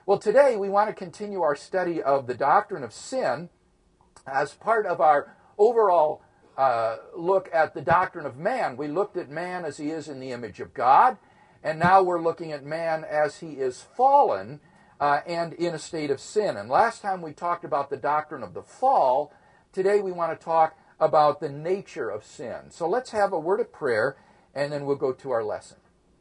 Well, today we want to continue our study of the doctrine of sin as part of our overall look at the doctrine of man. We looked at man as he is in the image of God, and now we're looking at man as he is fallen and in a state of sin. And last time we talked about the doctrine of the fall. Today we want to talk about the nature of sin. So let's have a word of prayer, and then we'll go to our lesson.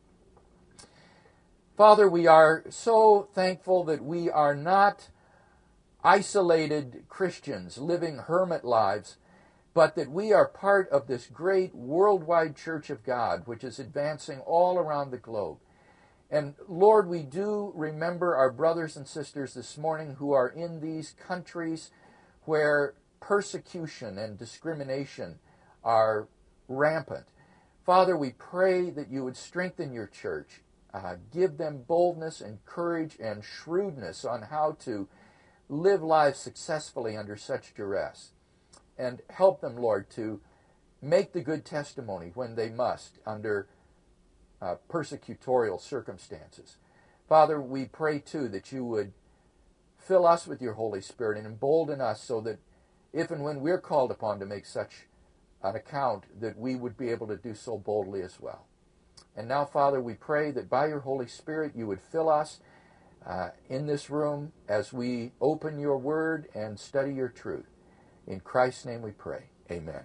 Father, we are so thankful that we are not isolated Christians living hermit lives, but that we are part of this great worldwide church of God, which is advancing all around the globe. And Lord, we do remember our brothers and sisters this morning who are in these countries where persecution and discrimination are rampant. Father, we pray that you would strengthen your church, give them boldness and courage and shrewdness on how to live lives successfully under such duress. And help them, Lord, to make the good testimony when they must under persecutorial circumstances. Father, we pray, too, that you would fill us with your Holy Spirit and embolden us so that if and when we're called upon to make such an account, that we would be able to do so boldly as well. And now, Father, we pray that by your Holy Spirit you would fill us in this room as we open your word and study your truth. In Christ's name we pray. Amen.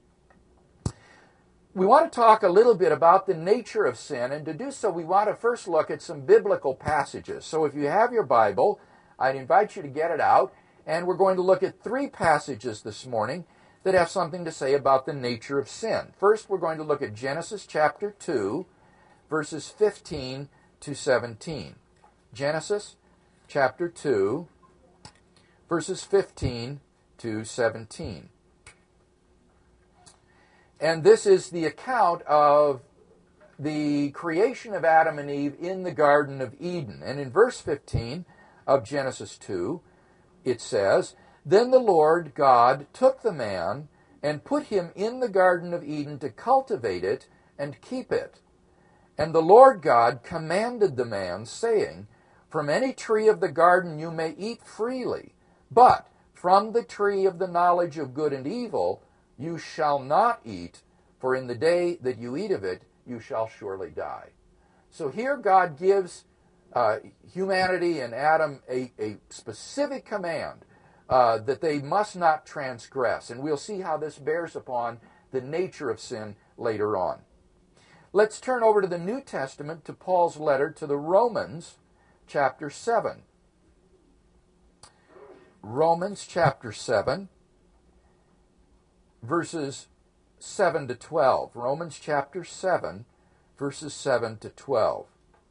We want to talk a little bit about the nature of sin, and to do so we want to first look at some biblical passages. So if you have your Bible, I'd invite you to get it out, and we're going to look at 3 passages this morning that have something to say about the nature of sin. First, we're going to look at Genesis chapter 2, verses 15 to 17. Genesis chapter 2, verses 15 to 17. And this is the account of the creation of Adam and Eve in the Garden of Eden. And in verse 15 of Genesis 2, it says, "Then the Lord God took the man and put him in the Garden of Eden to cultivate it and keep it. And the Lord God commanded the man, saying, From any tree of the garden you may eat freely, but from the tree of the knowledge of good and evil you shall not eat, for in the day that you eat of it you shall surely die." So here God gives humanity and Adam a specific command that they must not transgress. And we'll see how this bears upon the nature of sin later on. Let's turn over to the New Testament, to Paul's letter to the Romans, chapter 7. Romans chapter 7, verses 7 to 12. Romans chapter 7, verses 7 to 12.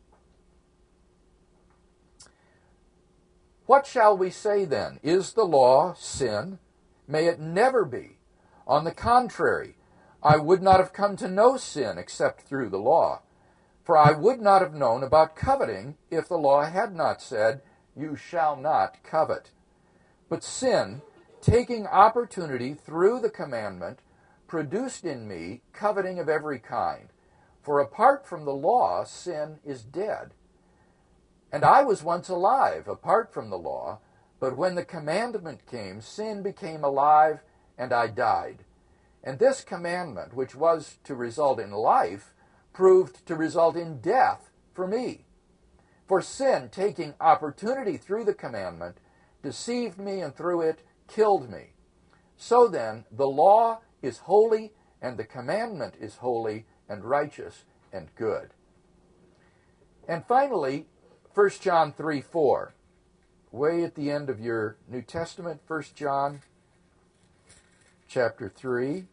"What shall we say then? Is the law sin? May it never be. On the contrary, I would not have come to know sin except through the law. For I would not have known about coveting if the law had not said, 'You shall not covet.' But sin, taking opportunity through the commandment, produced in me coveting of every kind. For apart from the law, sin is dead. And I was once alive apart from the law, but when the commandment came, sin became alive, and I died. And this commandment, which was to result in life, proved to result in death for me. For sin, taking opportunity through the commandment, deceived me, and through it killed me. So then, the law is holy, and the commandment is holy and righteous and good." And finally, 1 John 3:4, way at the end of your New Testament, 1 John chapter 3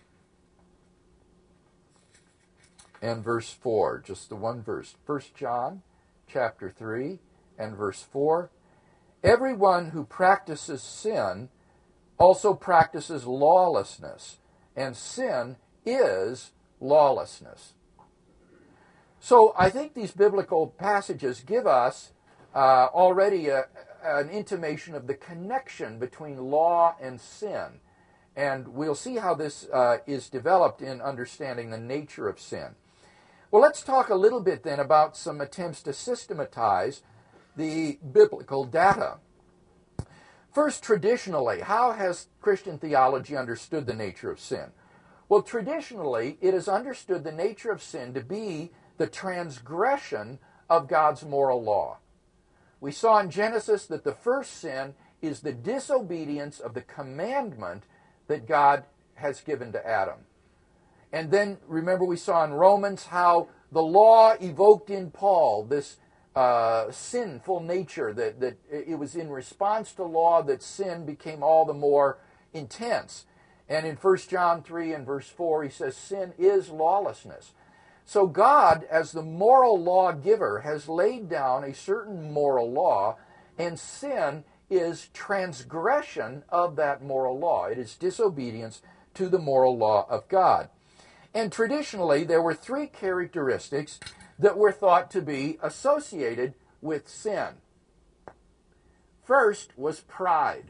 and verse 4, just the one verse. 1 John chapter 3 and verse 4, "Everyone who practices sin also practices lawlessness, and sin is lawlessness." So I think these biblical passages give us already an intimation of the connection between law and sin. And we'll see how this is developed in understanding the nature of sin. Well, let's talk a little bit then about some attempts to systematize the biblical data. First, traditionally, how has Christian theology understood the nature of sin? Well, traditionally, it has understood the nature of sin to be the transgression of God's moral law. We saw in Genesis that the first sin is the disobedience of the commandment that God has given to Adam. And then, remember, we saw in Romans how the law evoked in Paul this sinful nature, that it was in response to law that sin became all the more intense. And in 1 John 3 and verse 4, he says, sin is lawlessness. So God, as the moral lawgiver, has laid down a certain moral law, and sin is transgression of that moral law. It is disobedience to the moral law of God. And traditionally, there were three characteristics that were thought to be associated with sin. First was pride.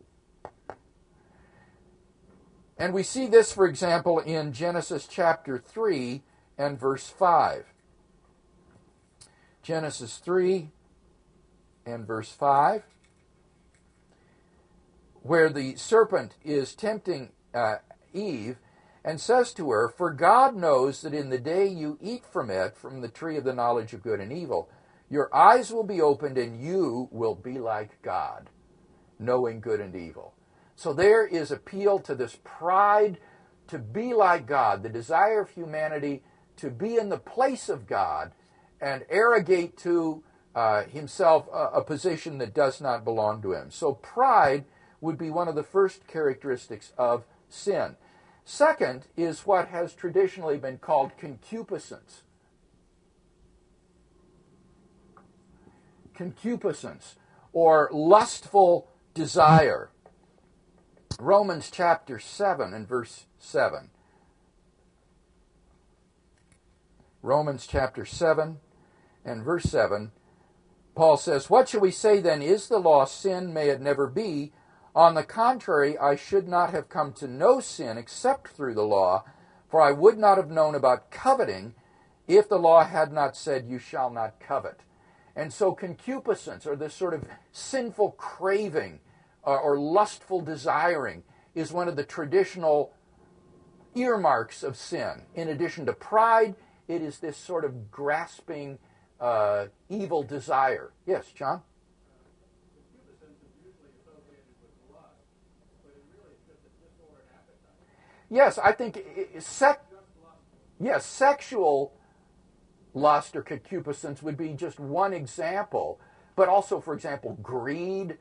And we see this, for example, in Genesis chapter 3 and verse 5. Genesis 3 and verse 5, where the serpent is tempting Eve and says to her, "For God knows that in the day you eat from it, from the tree of the knowledge of good and evil, your eyes will be opened and you will be like God, knowing good and evil." So there is appeal to this pride to be like God, the desire of humanity to be in the place of God and arrogate to himself a position that does not belong to him. So pride would be one of the first characteristics of sin. Second is what has traditionally been called concupiscence. Concupiscence, or lustful desire. Romans chapter 7 and verse 7. Romans chapter 7 and verse 7, Paul says, "What shall we say then? Is the law sin? May it never be. On the contrary, I should not have come to know sin except through the law, for I would not have known about coveting if the law had not said, 'You shall not covet.'" And so concupiscence, or this sort of sinful craving or lustful desiring, is one of the traditional earmarks of sin. In addition to pride, it is this sort of grasping, evil desire. Yes, John? Yes, I think sexual lust or concupiscence would be just one example, but also, for example, greed,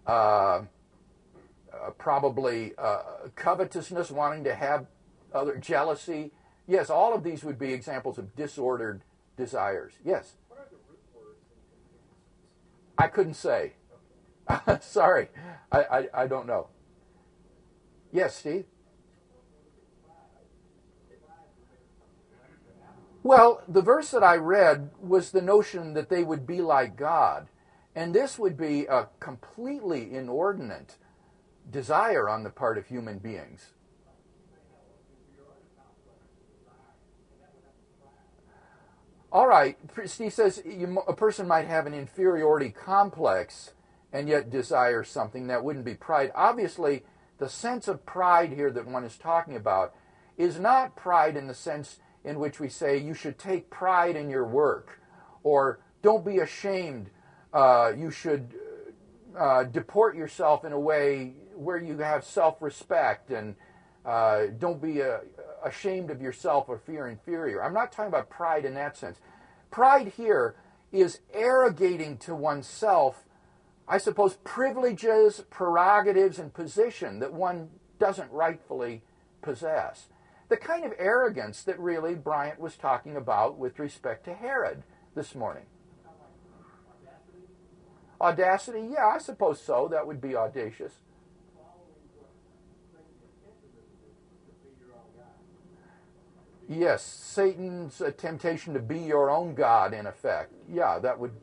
probably covetousness, wanting to have other jealousy. Yes, all of these would be examples of disordered desires. Yes? What are the root words in concupiscence? I couldn't say. Sorry, I don't know. Yes, Steve? Well, the verse that I read was the notion that they would be like God. And this would be a completely inordinate desire on the part of human beings. All right, Steve says a person might have an inferiority complex and yet desire something. That wouldn't be pride. Obviously, the sense of pride here that one is talking about is not pride in the sense in which we say you should take pride in your work, or don't be ashamed, you should deport yourself in a way where you have self-respect, and don't be ashamed of yourself or fear inferior. I'm not talking about pride in that sense. Pride here is arrogating to oneself, I suppose, privileges, prerogatives, and position that one doesn't rightfully possess. The kind of arrogance that really Bryant was talking about with respect to Herod this morning. Audacity? Yeah, I suppose so. That would be audacious. Yes, Satan's temptation to be your own God, in effect. Yeah, that would...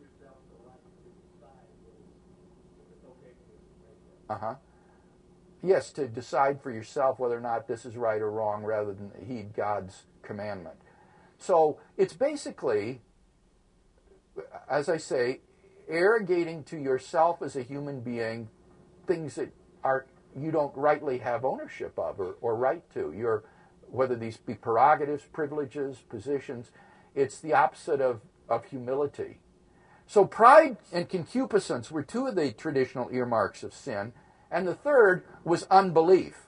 Uh-huh. Yes, to decide for yourself whether or not this is right or wrong rather than heed God's commandment. So it's basically, as I say, arrogating to yourself as a human being things that are you don't rightly have ownership of or right to. Whether these be prerogatives, privileges, positions, it's the opposite of humility. So pride and concupiscence were two of the traditional earmarks of sin, and the third was unbelief.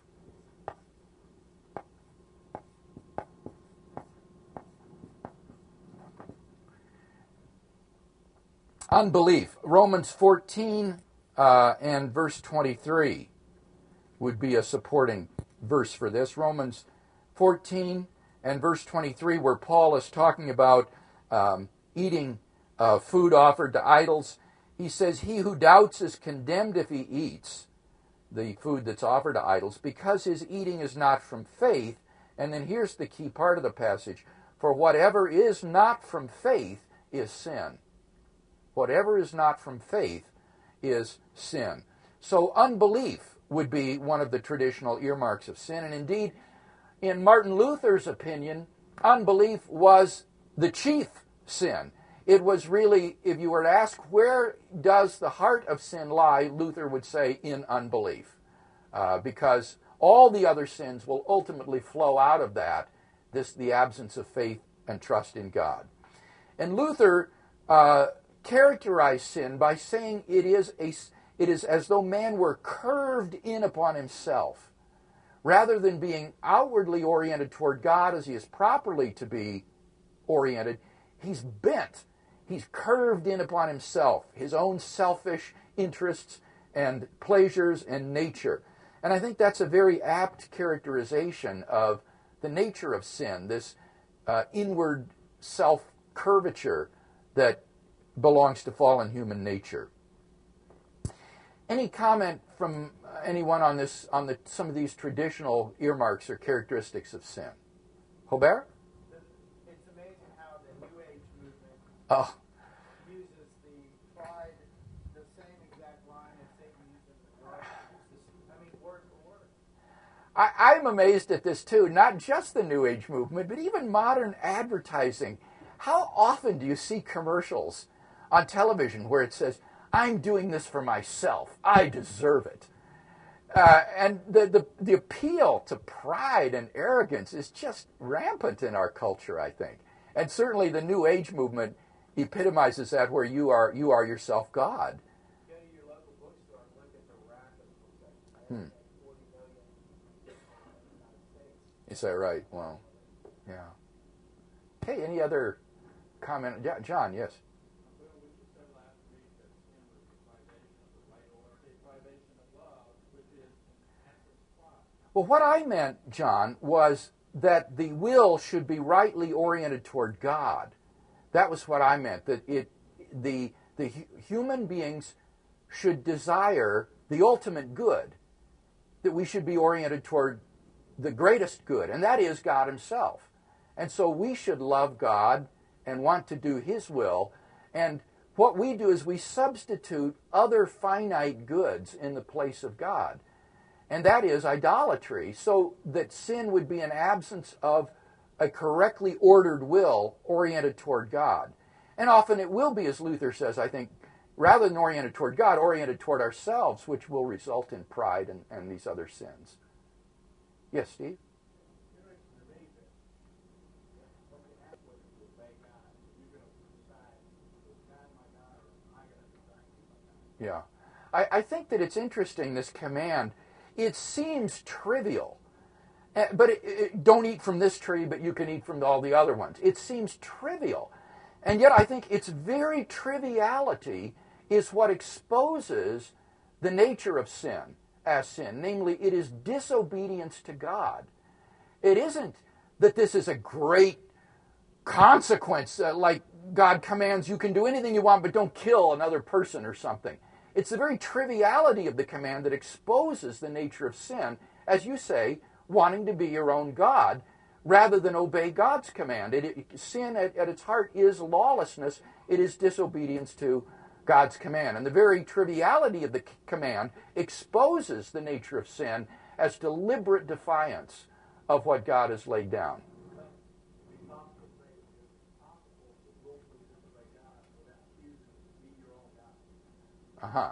Unbelief. Romans 14 and verse 23 would be a supporting verse for this. Romans 14 and verse 23, where Paul is talking about eating food offered to idols. He says, "He who doubts is condemned if he eats the food that's offered to idols, because his eating is not from faith." And then here's the key part of the passage. "For whatever is not from faith is sin." Whatever is not from faith is sin. So unbelief would be one of the traditional earmarks of sin. And indeed, in Martin Luther's opinion, unbelief was the chief sin. It was really, if you were to ask, where does the heart of sin lie, Luther would say, in unbelief. Because all the other sins will ultimately flow out of that, the absence of faith and trust in God. And Luther characterized sin by saying it is as though man were curved in upon himself. Rather than being outwardly oriented toward God as he is properly to be oriented, he's bent. He's curved in upon himself, his own selfish interests and pleasures and nature. And I think that's a very apt characterization of the nature of sin, this inward self-curvature that belongs to fallen human nature. Any comment from anyone on this, some of these traditional earmarks or characteristics of sin? Hobert? It's amazing how the New Age movement Oh, uses the pride, the same exact line as Satan uses the word. I mean, word for word. I'm amazed at this too, not just the New Age movement, but even modern advertising. How often do you see commercials on television where it says, "I'm doing this for myself. I deserve it." And the appeal to pride and arrogance is just rampant in our culture, I think. And certainly the New Age movement epitomizes that, where you are yourself God. Go to your local bookstore and look at the rack of books. I think 40 million in the United States. Is that right? Wow. Yeah. Hey, any other comment? Yeah, John, yes. Well, we just said last week that sin was the privation of the right order, a privation of love, which is in essence pride. Well, what I meant, John, was that the will should be rightly oriented toward God. That was what I meant, that the human beings should desire the ultimate good, that we should be oriented toward the greatest good, and that is God himself. And so we should love God and want to do his will, and what we do is we substitute other finite goods in the place of God, and that is idolatry, so that sin would be an absence of a correctly ordered will oriented toward God. And often it will be, as Luther says, I think, rather than oriented toward God, oriented toward ourselves, which will result in pride and these other sins. Yes, Steve? Yeah. I think that it's interesting, this command. It seems trivial. But don't eat from this tree, but you can eat from all the other ones. It seems trivial. And yet I think its very triviality is what exposes the nature of sin as sin. Namely, it is disobedience to God. It isn't that this is a great consequence, like God commands you can do anything you want, but don't kill another person or something. It's the very triviality of the command that exposes the nature of sin, as you say, wanting to be your own God, rather than obey God's command. Sin at its heart is lawlessness. It is disobedience to God's command. And the very triviality of the command exposes the nature of sin as deliberate defiance of what God has laid down. Uh-huh.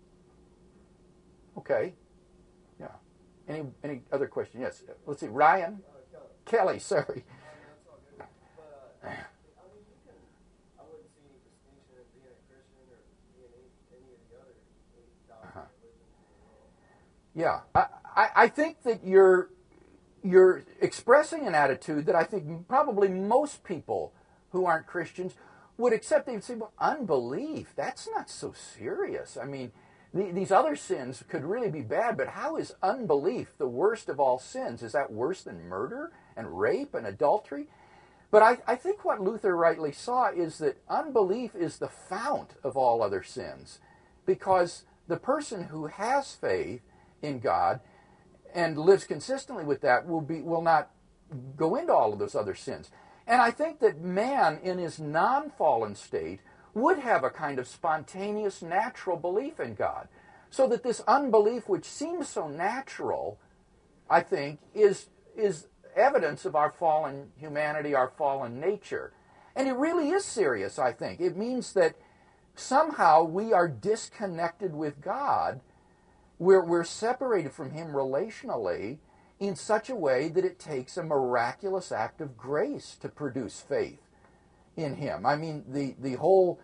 Okay. Yeah. Any other question? Yes. Let's see. Ryan? Kelly, sorry. That's all good. But, I mean, you can, I wouldn't see any distinction in being a Christian or being any of the other 8,000 religions in the world. Yeah. I think that you're expressing an attitude that I think probably most people who aren't Christians would accept. They would say, well, unbelief, that's not so serious. I mean, these other sins could really be bad, but how is unbelief the worst of all sins? Is that worse than murder and rape and adultery? But I think what Luther rightly saw is that unbelief is the fount of all other sins, because the person who has faith in God and lives consistently with that will not go into all of those other sins. And I think that man in his non-fallen state would have a kind of spontaneous, natural belief in God. So that this unbelief, which seems so natural, I think, is evidence of our fallen humanity, our fallen nature. And it really is serious, I think. It means that somehow we are disconnected with God. We're separated from Him relationally in such a way that it takes a miraculous act of grace to produce faith in Him. I mean, the whole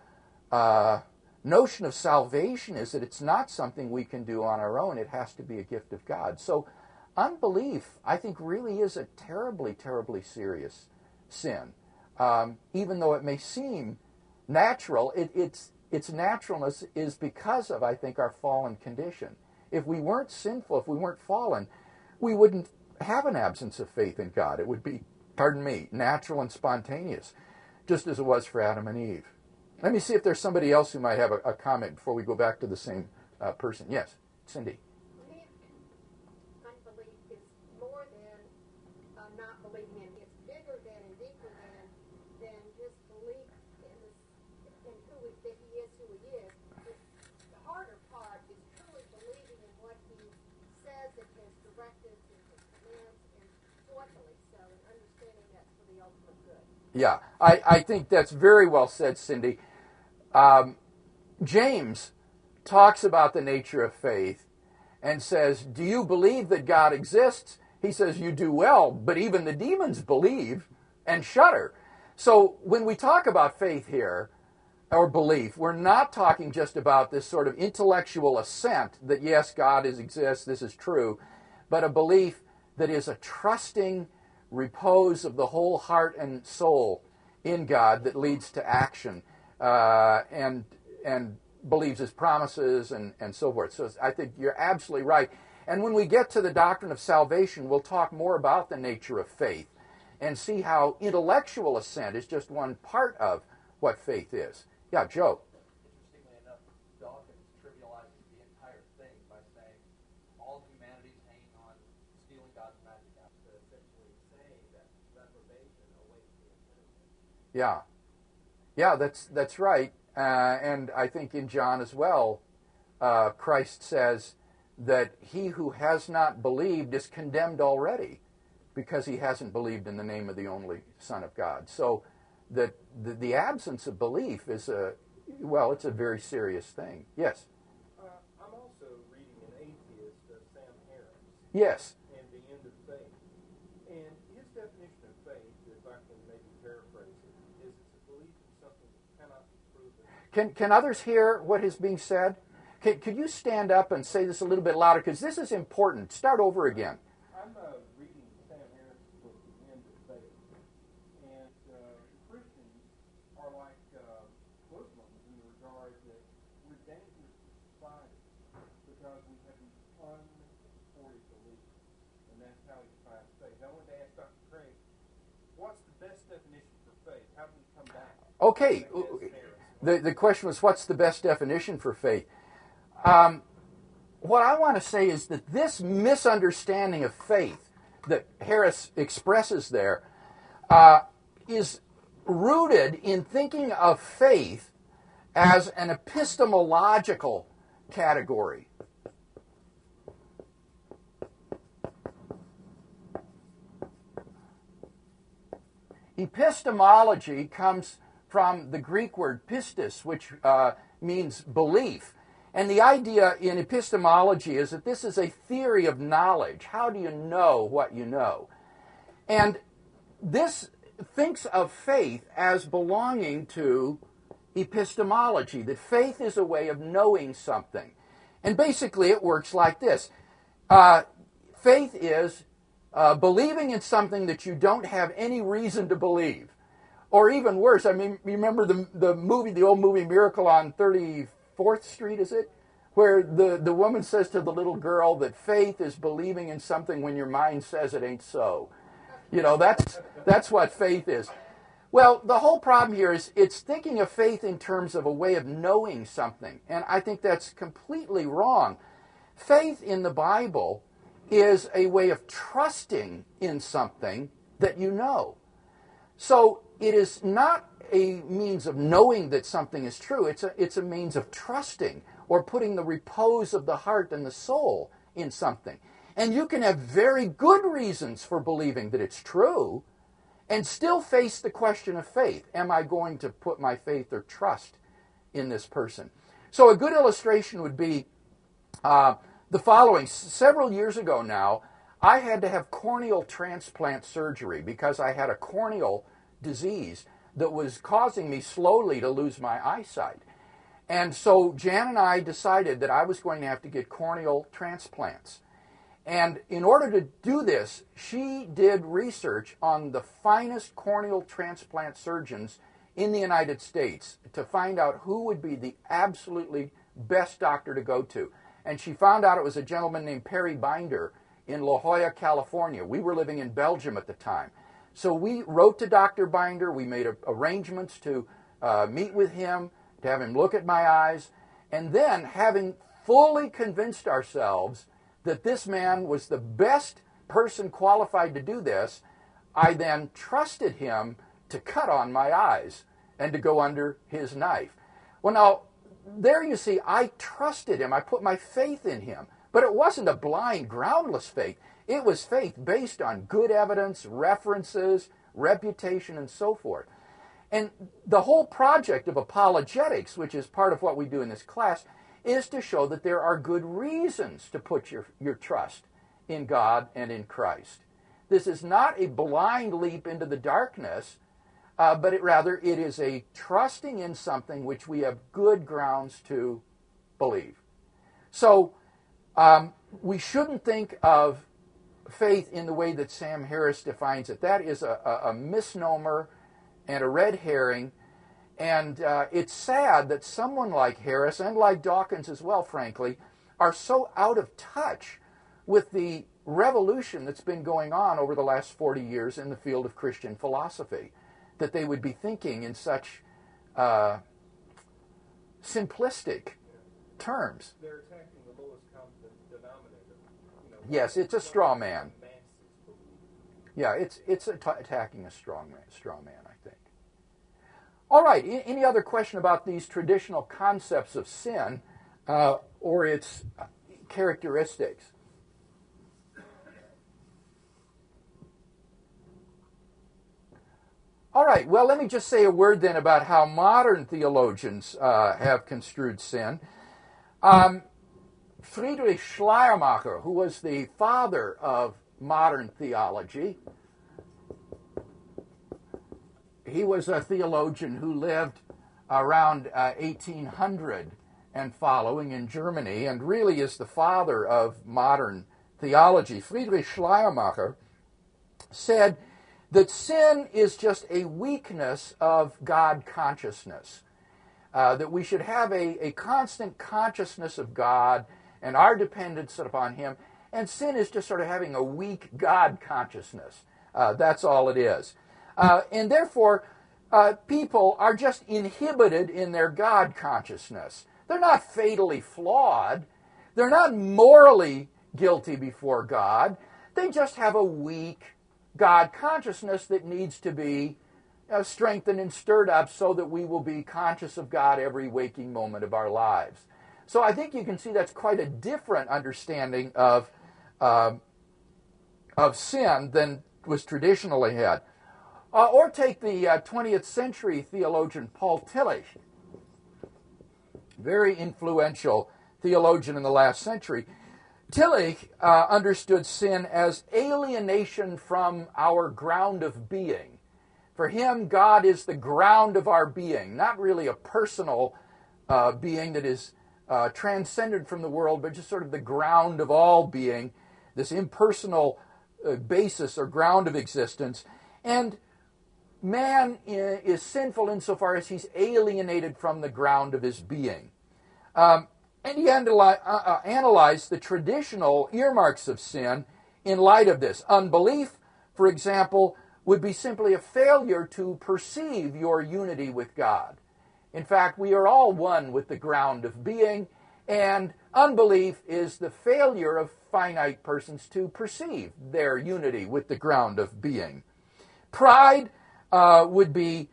notion of salvation is that it's not something we can do on our own. It has to be a gift of God. So unbelief, I think, really is a terribly, terribly serious sin. Even though it may seem natural, its naturalness is because of, I think, our fallen condition. If we weren't sinful, if we weren't fallen, we wouldn't have an absence of faith in God. It would be, natural and spontaneous, just as it was for Adam and Eve. Let me see if there's somebody else who might have a comment before we go back to the same person. Yes, Cindy. Unbelief is more than not believing in. It's bigger than and deeper than just belief in that He is who He is. The harder part is truly believing in what He says in His directives and His commands, and joyfully so, and understanding that's for the ultimate good. Yeah, I think that's very well said, Cindy. James talks about the nature of faith and says, do you believe that God exists? He says, you do well, but even the demons believe and shudder. So when we talk about faith here, or belief, we're not talking just about this sort of intellectual assent that, yes, God exists, this is true, but a belief that is a trusting repose of the whole heart and soul in God that leads to action and believes His promises and so forth. So I think you're absolutely right. And when we get to the doctrine of salvation, we'll talk more about the nature of faith and see how intellectual assent is just one part of what faith is. Yeah, Joe. Interestingly enough, Dawkins trivializes the entire thing by saying all humanity's hanging on stealing God's magic out, essentially saying that reprobation awaits the impenitent. Yeah, that's right. And I think in John as well, Christ says that he who has not believed is condemned already because he hasn't believed in the name of the only Son of God. So that the absence of belief is it's a very serious thing. Yes? I'm also reading an atheist, Sam Harris. Yes. And The End of Faith. And his definition of faith, if I can maybe paraphrase it, is it's a belief in something that cannot be proven. Can others hear what is being said? Could you stand up and say this a little bit louder? Because this is important. Start over again. I'm reading Sam Harris' book, The End of Faith. And Christians are like Muslims in the regard that we're dangerous to society because we have these unsupported beliefs. And that's how he defines faith. I wanted to ask Dr. Craig, what's the best definition for faith? How do we come back? Okay. The question was, what's the best definition for faith? What I want to say is that this misunderstanding of faith that Harris expresses there is rooted in thinking of faith as an epistemological category. Epistemology comes from the Greek word pistis, which means belief. And the idea in epistemology is that this is a theory of knowledge. How do you know what you know? And this thinks of faith as belonging to epistemology, that faith is a way of knowing something. And basically it works like this. Faith is believing in something that you don't have any reason to believe. Or even worse, I mean, you remember the old movie Miracle on 34th Street, is it? Where the woman says to the little girl that faith is believing in something when your mind says it ain't so. You know, that's what faith is. Well, the whole problem here is it's thinking of faith in terms of a way of knowing something. And I think that's completely wrong. Faith in the Bible is a way of trusting in something that you know. So it is not a means of knowing that something is true. It's a means of trusting or putting the repose of the heart and the soul in something. And you can have very good reasons for believing that it's true and still face the question of faith. Am I going to put my faith or trust in this person? So a good illustration would be the following. Several years ago now, I had to have corneal transplant surgery because I had a corneal disease that was causing me slowly to lose my eyesight. And so Jan and I decided that I was going to have to get corneal transplants. And in order to do this, she did research on the finest corneal transplant surgeons in the United States to find out who would be the absolutely best doctor to go to. And she found out it was a gentleman named Perry Binder in La Jolla, California. We were living in Belgium at the time. So we wrote to Dr. Binder. We made arrangements to meet with him, to have him look at my eyes. And then, having fully convinced ourselves that this man was the best person qualified to do this, I then trusted him to cut on my eyes and to go under his knife. Well, now, there you see, I trusted him. I put my faith in him. But it wasn't a blind, groundless faith. It was faith based on good evidence, references, reputation, and so forth. And the whole project of apologetics, which is part of what we do in this class, is to show that there are good reasons to put your trust in God and in Christ. This is not a blind leap into the darkness, but rather it is a trusting in something which we have good grounds to believe. So we shouldn't think of faith in the way that Sam Harris defines it. That is a misnomer and a red herring. And it's sad that someone like Harris, and like Dawkins as well, frankly, are so out of touch with the revolution that's been going on over the last 40 years in the field of Christian philosophy, that they would be thinking in such simplistic terms. They're attacking the lowest common denominator. Yes, it's a straw man. Yeah, it's attacking a straw man, I think. All right, any other question about these traditional concepts of sin or its characteristics? All right, well, let me just say a word then about how modern theologians have construed sin. Friedrich Schleiermacher, who was the father of modern theology, he was a theologian who lived around 1800 and following in Germany, and really is the father of modern theology. Friedrich Schleiermacher said that sin is just a weakness of God consciousness, that we should have a constant consciousness of God and our dependence upon Him, and sin is just sort of having a weak God consciousness. That's all it is. And therefore, people are just inhibited in their God consciousness. They're not fatally flawed. They're not morally guilty before God. They just have a weak God consciousness that needs to be strengthened and stirred up so that we will be conscious of God every waking moment of our lives. So I think you can see that's quite a different understanding of sin than was traditionally had. Or take the 20th century theologian Paul Tillich, very influential theologian in the last century, Tillich understood sin as alienation from our ground of being. For him, God is the ground of our being, not really a personal being that is transcended from the world, but just sort of the ground of all being, this impersonal basis or ground of existence. And man is sinful insofar as he's alienated from the ground of his being. And he analyzed the traditional earmarks of sin in light of this. Unbelief, for example, would be simply a failure to perceive your unity with God. In fact, we are all one with the ground of being, and unbelief is the failure of finite persons to perceive their unity with the ground of being. Pride would be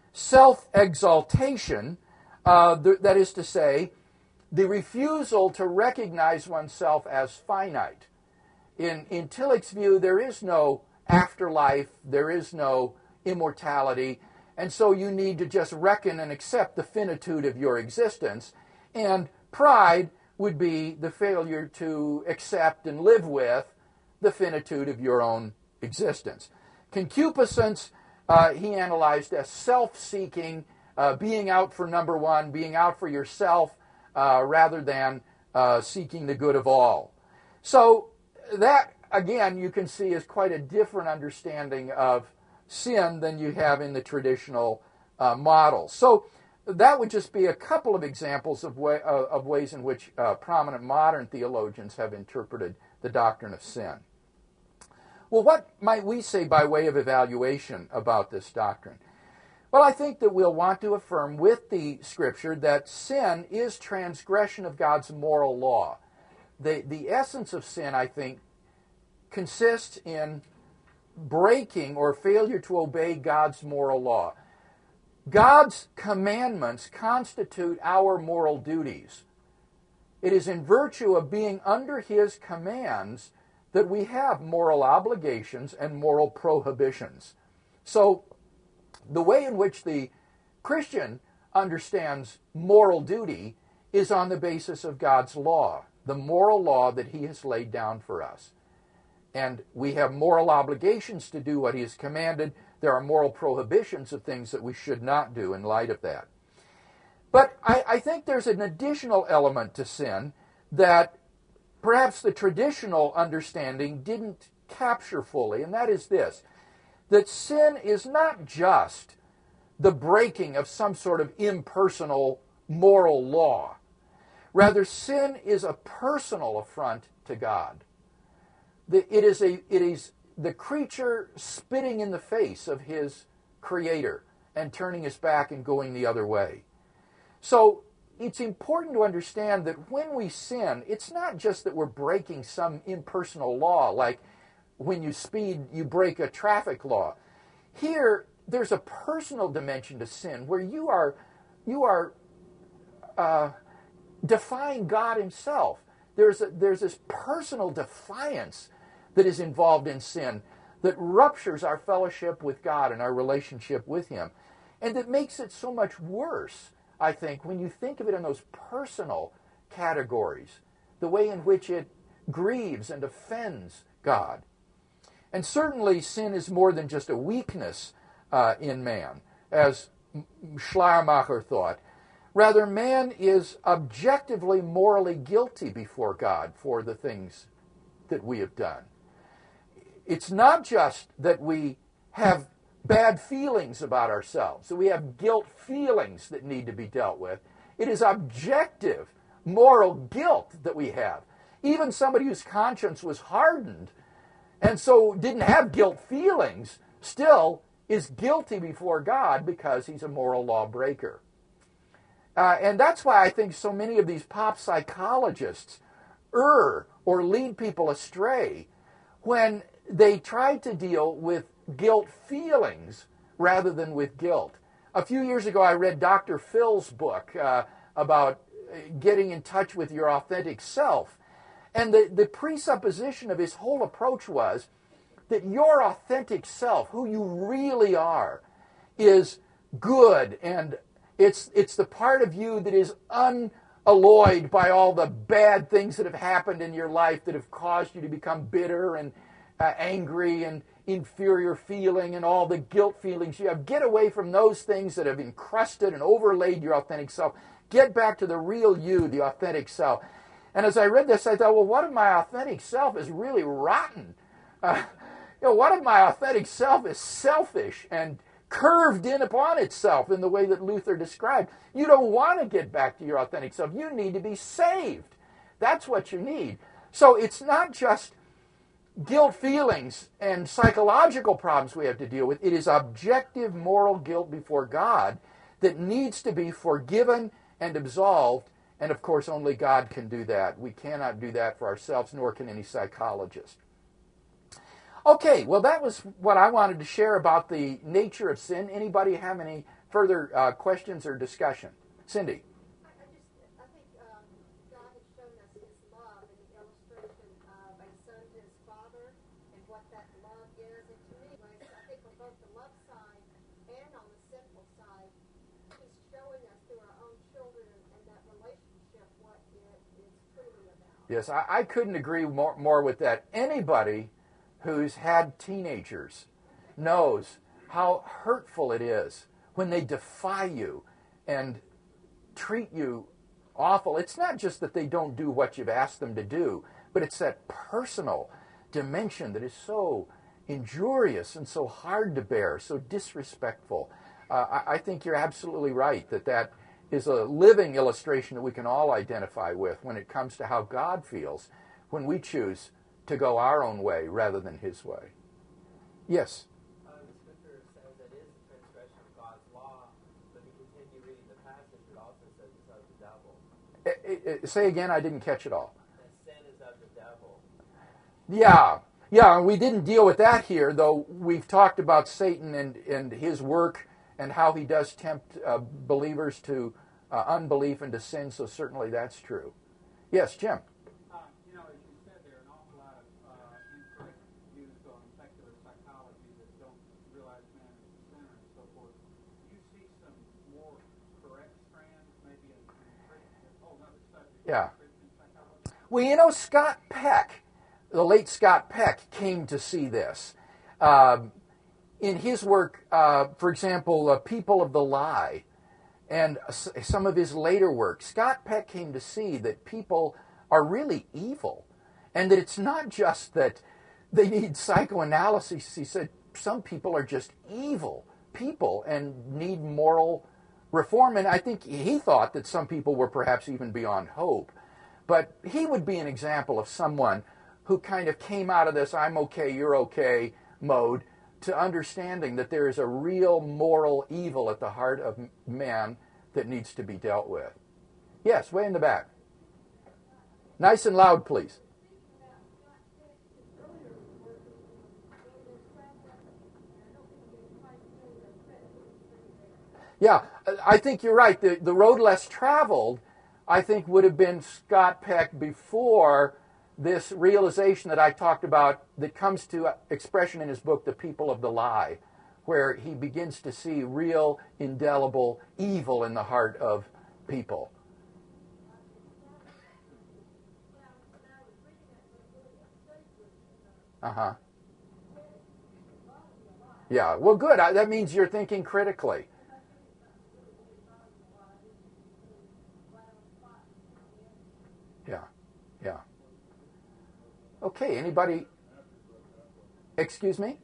self-exaltation, that is to say, the refusal to recognize oneself as finite. In Tillich's view, there is no afterlife, there is no immortality, and so you need to just reckon and accept the finitude of your existence. And pride would be the failure to accept and live with the finitude of your own existence. Concupiscence, he analyzed as self-seeking, being out for number one, being out for yourself, rather than seeking the good of all. So that, again, you can see is quite a different understanding of sin than you have in the traditional model. So that would just be a couple of examples of ways in which prominent modern theologians have interpreted the doctrine of sin. Well, what might we say by way of evaluation about this doctrine? Well, I think that we'll want to affirm with the Scripture that sin is transgression of God's moral law. The essence of sin, I think, consists in breaking or failure to obey God's moral law. God's commandments constitute our moral duties. It is in virtue of being under His commands that we have moral obligations and moral prohibitions. So, the way in which the Christian understands moral duty is on the basis of God's law, the moral law that He has laid down for us. And we have moral obligations to do what He has commanded. There are moral prohibitions of things that we should not do in light of that. But I think there's an additional element to sin that perhaps the traditional understanding didn't capture fully, and that is this: that sin is not just the breaking of some sort of impersonal moral law. Rather, sin is a personal affront to God. It is the creature spitting in the face of his Creator and turning his back and going the other way. So it's important to understand that when we sin, it's not just that we're breaking some impersonal law, like when you speed, you break a traffic law. Here, there's a personal dimension to sin where you are defying God Himself. There's this personal defiance that is involved in sin that ruptures our fellowship with God and our relationship with Him, and that makes it so much worse, I think, when you think of it in those personal categories, the way in which it grieves and offends God. And certainly sin is more than just a weakness in man, as Schleiermacher thought. Rather, man is objectively morally guilty before God for the things that we have done. It's not just that we have bad feelings about ourselves, that we have guilt feelings that need to be dealt with. It is objective moral guilt that we have. Even somebody whose conscience was hardened and so didn't have guilt feelings still is guilty before God because he's a moral lawbreaker. And that's why I think so many of these pop psychologists err or lead people astray when they try to deal with guilt feelings rather than with guilt. A few years ago, I read Dr. Phil's book about getting in touch with your authentic self. And the presupposition of his whole approach was that your authentic self, who you really are, is good, and it's the part of you that is alloyed by all the bad things that have happened in your life that have caused you to become bitter and angry and inferior feeling and all the guilt feelings you have. Get away from those things that have encrusted and overlaid your authentic self. Get back to the real you, the authentic self. And as I read this, I thought, well, what if my authentic self is really rotten? What if my authentic self is selfish and curved in upon itself in the way that Luther described? You don't want to get back to your authentic self. You need to be saved. That's what you need. So it's not just guilt feelings and psychological problems we have to deal with. It is objective moral guilt before God that needs to be forgiven and absolved. And of course, only God can do that. We cannot do that for ourselves, nor can any psychologist. Okay, well, that was what I wanted to share about the nature of sin. Anybody have any further questions or discussion? Cindy? I think God has shown us His love in the illustration of a son to his father and what that love is. And to me, I think on both the love side and on the sinful side, He's showing us through our own children and that relationship what it is truly about. Yes, I couldn't agree more with that. Anybody who's had teenagers knows how hurtful it is when they defy you and treat you awful. It's not just that they don't do what you've asked them to do, but it's that personal dimension that is so injurious and so hard to bear, so disrespectful. I think you're absolutely right that is a living illustration that we can all identify with when it comes to how God feels when we choose to go our own way rather than His way. Yes? The scripture says that it is a transgression of God's law, but if you continue reading the passage, it also says it's of the devil. Say again, I didn't catch it all. That sin is of the devil. Yeah, and we didn't deal with that here, though we've talked about Satan and his work and how he does tempt believers to unbelief and to sin, so certainly that's true. Yes, Jim? As you said, there are an awful lot of incorrect views on secular psychology that don't realize man is a sinner and so forth. Do you see some more correct strands, maybe in Christian, a whole other subject, Yeah. Christian psychology? Well, Scott Peck, the late Scott Peck, came to see this. In his work, for example, People of the Lie, and some of his later work, Scott Peck came to see that people are really evil, and that it's not just that they need psychoanalysis. He said some people are just evil people and need moral reform, and I think he thought that some people were perhaps even beyond hope. But he would be an example of someone who kind of came out of this I'm okay, you're okay mode to understanding that there is a real moral evil at the heart of man that needs to be dealt with. Yes, way in the back. Nice and loud, please. Yeah, I think you're right. The road less traveled, I think, would have been Scott Peck before this realization that I talked about that comes to expression in his book, The People of the Lie, where he begins to see real, indelible evil in the heart of people. Uh-huh. Yeah, well, good. That means you're thinking critically. Yeah. Okay, anybody? Excuse me?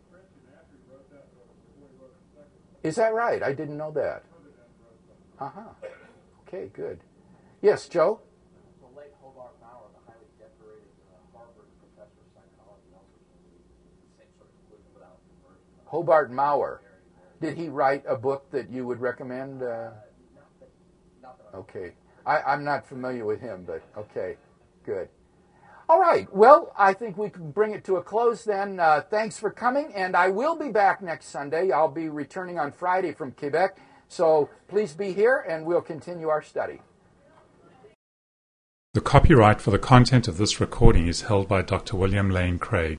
Is that right? I didn't know that. Uh-huh. Okay, good. Yes, Joe? The late Hobart Maurer, the highly decorated Harvard professor of psychology, also came to the same sort of conclusion without conversion. Hobart Maurer. Did he write a book that you would recommend? Okay. I'm not familiar with him, but okay. Good. All right. Well, I think we can bring it to a close then. Thanks for coming, and I will be back next Sunday. I'll be returning on Friday from Quebec, so please be here, and we'll continue our study. The copyright for the content of this recording is held by Dr. William Lane Craig.